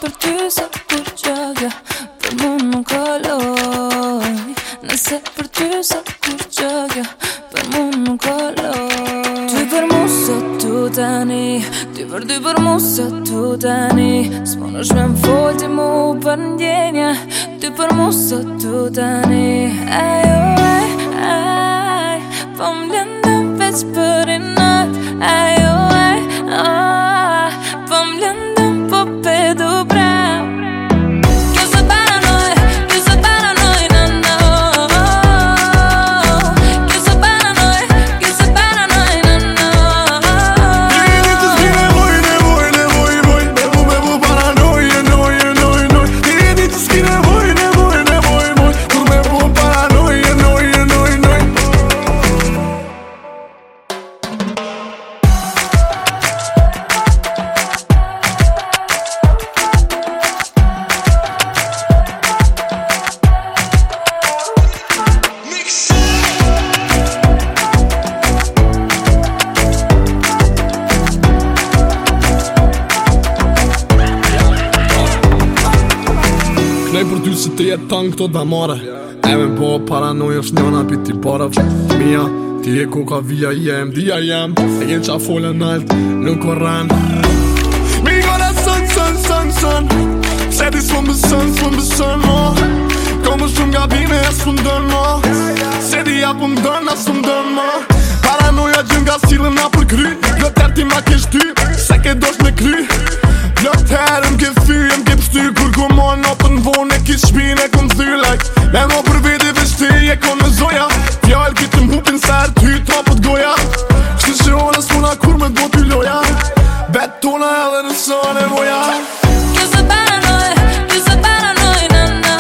për ty sa kur gjagja, për mu nuk kaloj. Nëse për ty sa kur gjagja, për mu nuk kaloj. Ty për mu sot tu tani, ty për mu sot tu tani. S'mon është me m'fol ti mu për ndjenja, ty për mu sot tu tani. Ajo aj, po m'lendëm veç për i nat. Ajo aj, po m'lendëm po pedu brau. Kjo se paranoj, no no. Kjo se paranoj, no no. Ti të s'ki nevoj, bebu paranoj, noj. Ti të s'ki nevoj, kur me bu paranoj, noj. Knaj për ty se të jetë tanë këto damare. E me bo paranoj është njona pi ti para. Mia, ti e koka via jem, dia jem. E gjenë qa folën nalt, nuk o ran. Mi gona son. Se di s'fën besën, mo. Ko më shumë gabime e s'fën dën, mo. Se di ja pëm dën, a s'fën dën, mo. Paranoja gjën nga s'cilën na për kry. Lëter ti ma kesh ty, se ke dosh me kry. Lëter m'ke fyr, m'ke pështy. Kur ku mon në për n'vone, ki shpin e kom thyr like. Me mo për vete veshti, e kon me zoja. Fjall ki të m'hupin ser ty, topët goja. Shtë që onës muna kur me do t'y loja. Betona edhe në sa nevoja. Kjo se paranoj, no no.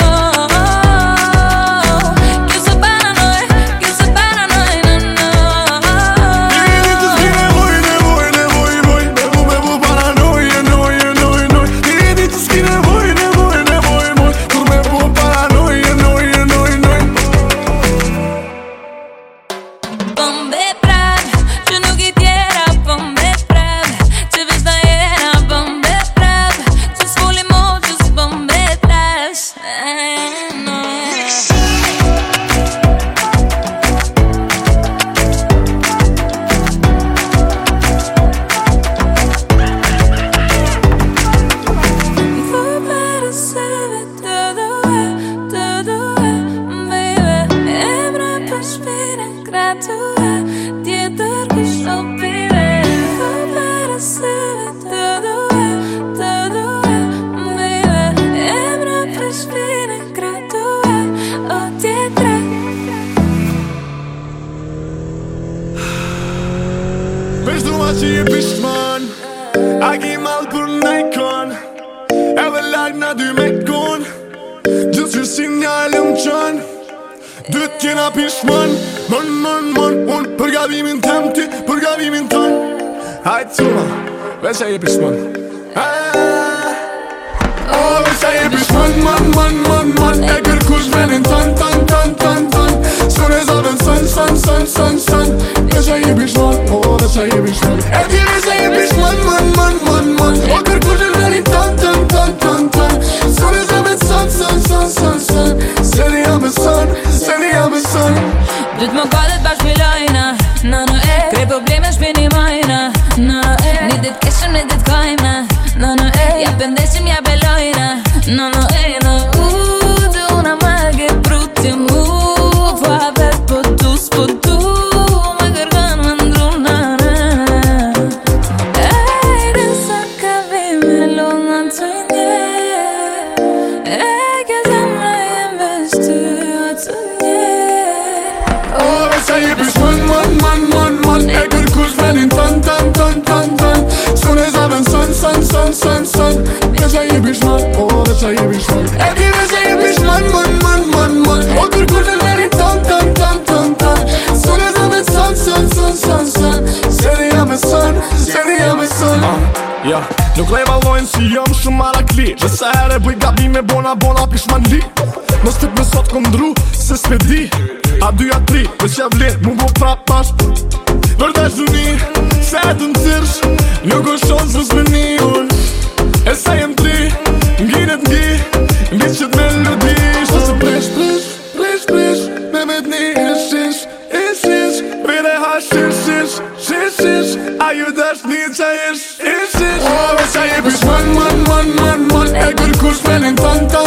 Kjo se paranoj, no no. Ti të s'ki nevoj, bebu paranoj, noj. Ti të s'ki nevoj, kur me bu paranoj, noj. Bombe prad, që nuk i tjera. Bombe prad, që veç da jena. Bombe prad, që s'foli mo, që s'bombe trash. No. Veç du ma që je pishman, a ki mal për nejkon. Edhe larg na dy me kon, gjithë që si njallë më qën. Dyt kena pishman, mon. Unë për gabimin tem ti, për gabimin ton. Hajtë cuma, veç a je pishman. Veç a je pishman, mon. E kërkush venin ton. Sone zaven son. Veç a je pishman, veç a je pishman. E ti veç a je pishman, mon. O kërkush venin ton. Sone zaven son. Seni jam e son. Dyt më kallet bashkë milojna, no e. Krej probleme shpini majna, no e. Një dit keshëm, një dit kajna, no e. Ja pëndeshim, ja belojna, no e. Du una maghe brutti mu. Pa vet po tu, më kërgan më ndruna. Ejde sa ka vime lona të nje. E ke zemra jem veç ty o të nje. Veç a je pishman, mon. E kërkush venin ton. Sone zaven son. Veç a je pishman, veç a je pishman. E ti veç a je pishman, mon. O kërkush venin ton. Sone zaven son. Seni jam e son. Ja, nuk lej valojnë si jam shumë marakli. Gjësa ere bëj gabime bona pishman li. Mos tip me sot kom ndru, se s'pedi. A 2 a 3, veç ja vlen, mu bo prap bashk. Vërdesh du një, se të në tërsh. Nuk o shonë s'mës me një unë. E se jem 3, mhux f'Wellington